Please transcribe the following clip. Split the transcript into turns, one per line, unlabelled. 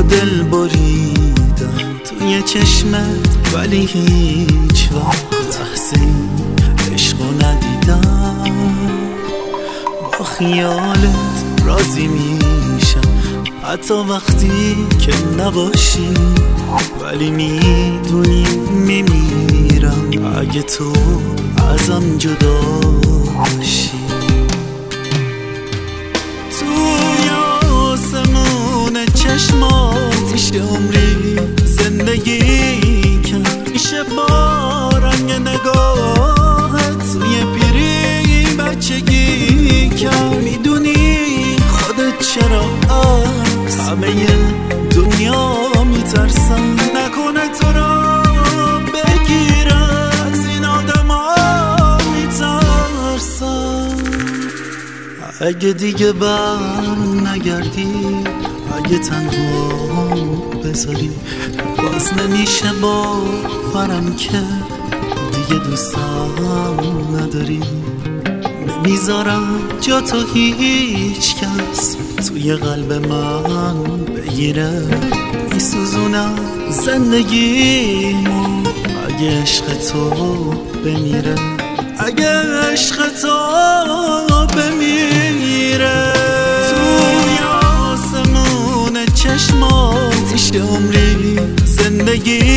دل بریدم توی چشمت، ولی هیچ وقت لحظه عشقو ندیدم. با خیالت راضی میشم حتی وقتی که نباشی، ولی میدونی میمیرم اگه تو ازم جدا باشی. توی آسمون چشماتیش عمری زندگی کرد، میشه با رنگ نگاهت توی پیری بچگی کرد. میدونی خودت چرا از همه دنیا میترسم، نکنه تو را بگیر از این آدم ها میترسم. اگه دیگه بر نگردی، اگه تنها بذاری، باز نمیشه باورم که دیگه دوستم نداری. نمیذارم جا تو هیچ کس توی قلب من بگیره، میسوزونم زندگیمو اگه عشق تو بمیره، اگه عشق تو بمیره. توی آسمون چشماتیش عمری زندگی